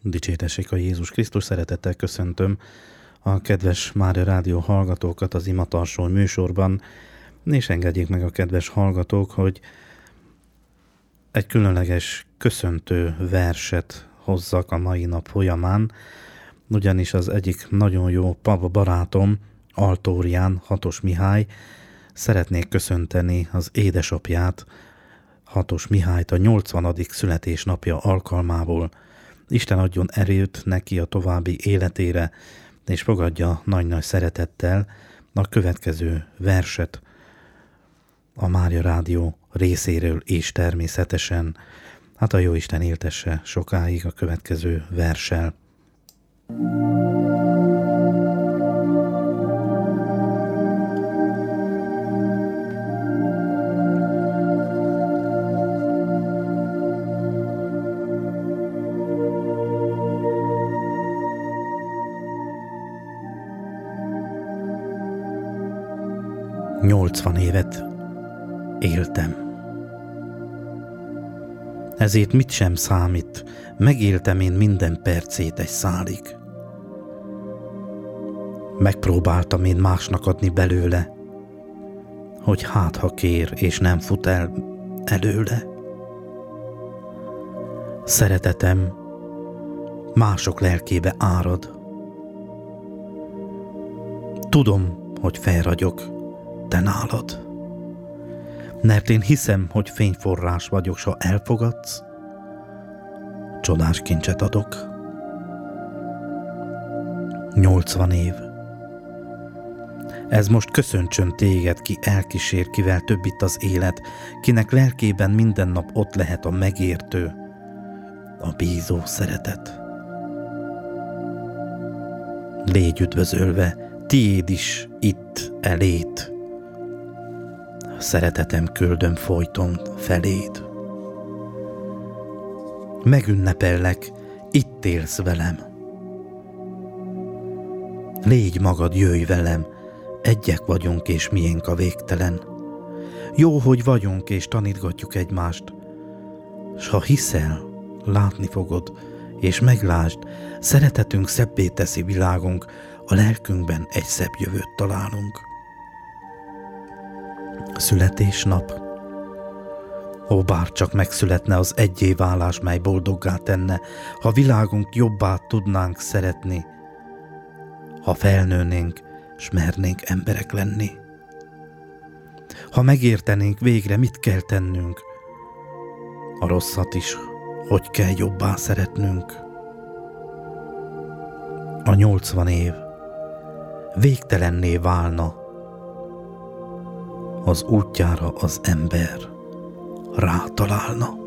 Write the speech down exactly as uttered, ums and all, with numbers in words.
Dicsértessék a Jézus Krisztus, szeretettel köszöntöm a kedves Mária Rádió hallgatókat az Ima Tarsó műsorban, és engedjék meg a kedves hallgatók, hogy egy különleges köszöntő verset hozzak a mai nap folyamán, ugyanis az egyik nagyon jó pap barátom, Altórián Hatos Mihály, szeretnék köszönteni az édesapját, Hatos Mihályt a nyolcvanadik születésnapja alkalmából. Isten adjon erőt neki a további életére, és fogadja nagy-nagy szeretettel a következő verset a Mária Rádió részéről, és természetesen hát a Jóisten éltesse sokáig a következő verssel. Nyolcvan évet éltem. Ezért mit sem számít, megéltem én minden percét egy szálig. Megpróbáltam én másnak adni belőle, hogy hát ha kér és nem fut el előle. Szeretetem mások lelkébe árad. Tudom, hogy felragyog te nálad, mert én hiszem, hogy fényforrás vagyok, s ha elfogadsz, csodás kincset adok. Nyolcvan év. Ez most köszöntsön téged, ki elkísér, kivel több itt az élet, kinek lelkében minden nap ott lehet a megértő, a bízó szeretet. Légy üdvözölve, tiéd is itt elét. Szeretetem küldöm folyton feléd. Megünnepellek, itt élsz velem. Légy magad, jöjj velem, egyek vagyunk és miénk a végtelen. Jó, hogy vagyunk és tanítgatjuk egymást, s ha hiszel, látni fogod, és meglásd, szeretetünk szebbé teszi világunk, a lelkünkben egy szebb jövőt találunk. Születésnap. Ó, bár csak megszületne az egyé válás, mely boldoggá tenne, ha világunk jobbá tudnánk szeretni, ha felnőnénk, s mernénk emberek lenni. Ha megértenénk végre, mit kell tennünk, a rosszat is, hogy kell jobbá szeretnünk. A nyolcvan év végtelenné válna, az útjára az ember rátalálna.